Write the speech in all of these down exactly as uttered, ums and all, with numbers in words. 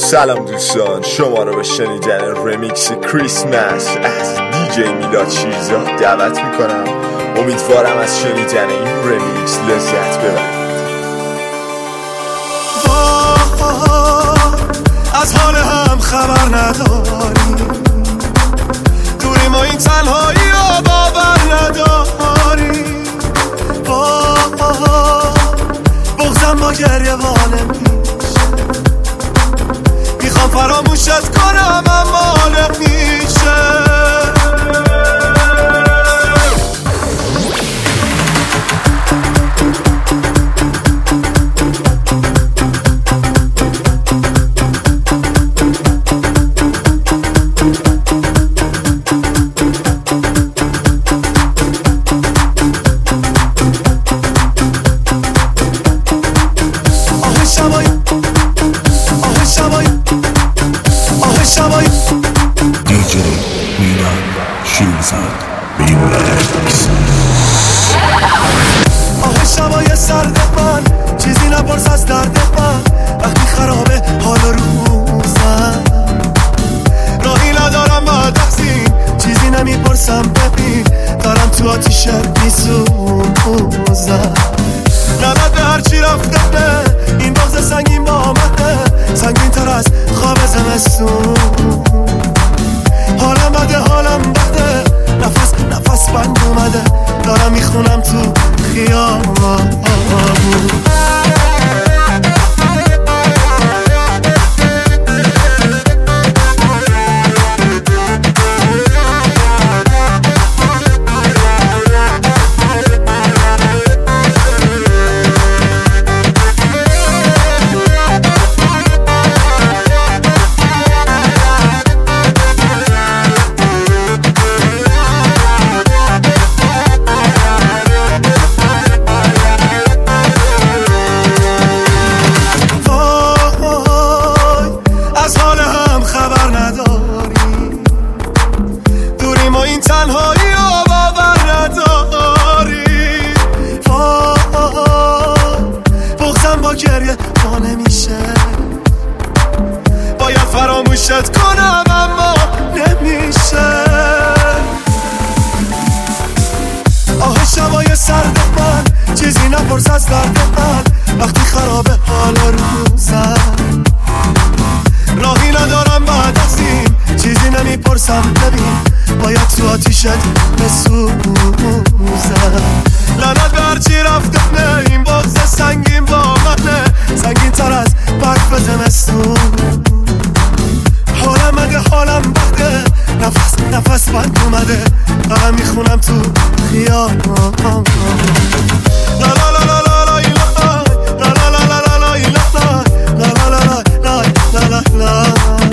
سلام دوستان، شما رو به شنیدن رمیکس کریسمس از دیجی میلاد شیرزاد دعوت میکنم. امیدوارم از شنیدن این رمیکس لذت ببرید. از حال هم خبر نداری، دوری ما این تنهایی رو باور نداری. بغضم با گریه وانه میشه، میخوام فراموشت کنم اما نمیشه. دیجی میلاد شیرزاد ریمیکس. آه شبای سرد من، چیزی نپرس از درد من، وقتی خرابه حال روزم. راهی ندارم بعد از این، چیزی نمیپرسم ببین، دارم تو آتیشه میسوزم. لعنت به هرچی رفته نه، این بغض سنگین با آمده، سنگین تر از خواب زمستون. حالم بده حالم بده، نفس نفس بند اومده، دارم میخونم تو خیابون. این تنهایی رو باور نداری. بغضم با گریه ما نمیشه، باید فراموشت کنم اما نمیشه. آه شبای سرد من، چیزی نپرس از درد من، وقتی خرابه حال روزم. راهی ندارم بعد از این، چیزی نمیپرسم ببین، باید تو آتیشت بسوزم. لعنت به هرچی رفته نه، این بغض سنگین با منه، سنگین تر از برف زمستون. حالم مگه حالم بده، نفس نفس بند اومده، دارم میخونم تو خیابون. لا لا لا لا لا لا لا لا لا لا لا لا لا لا لا لا.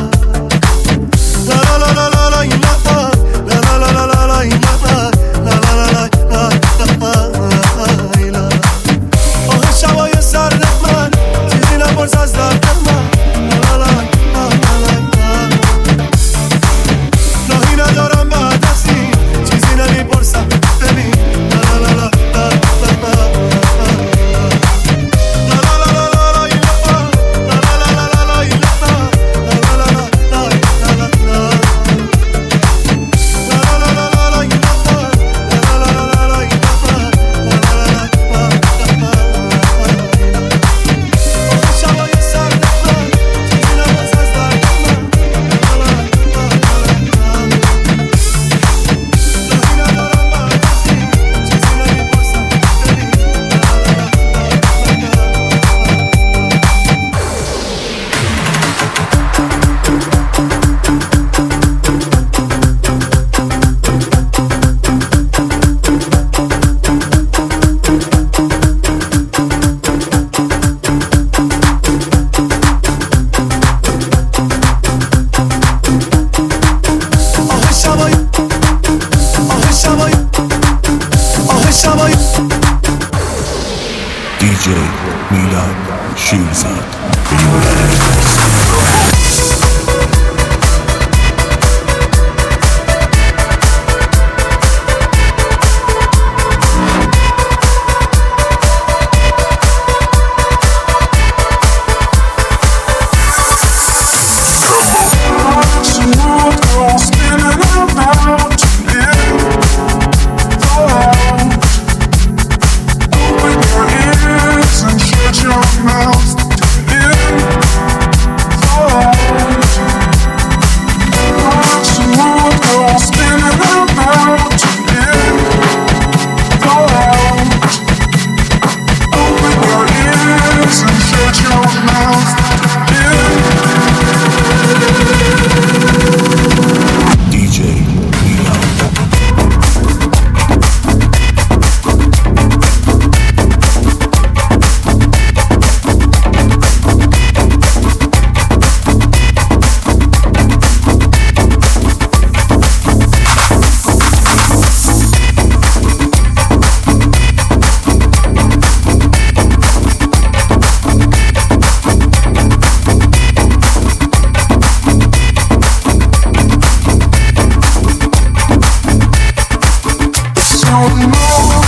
دیجی میلاد شیرزاد ریمیکس.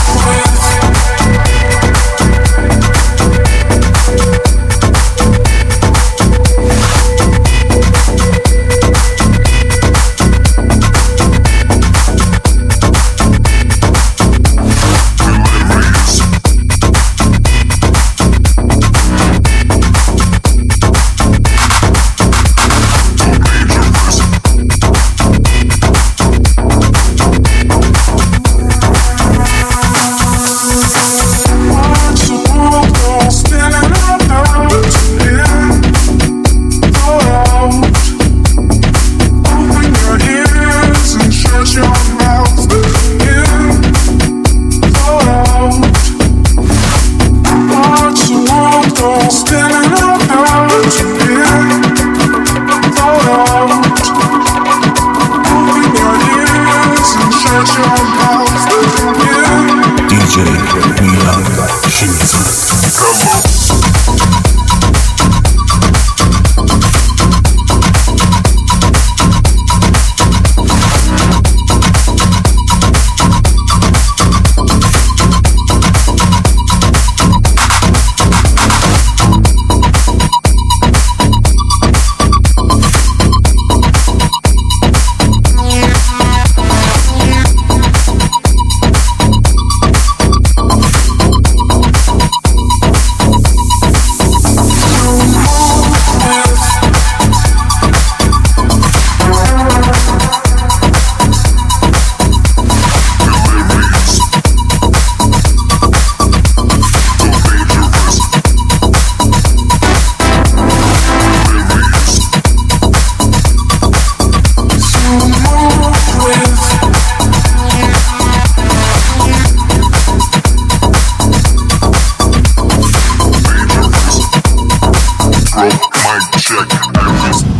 Mic check.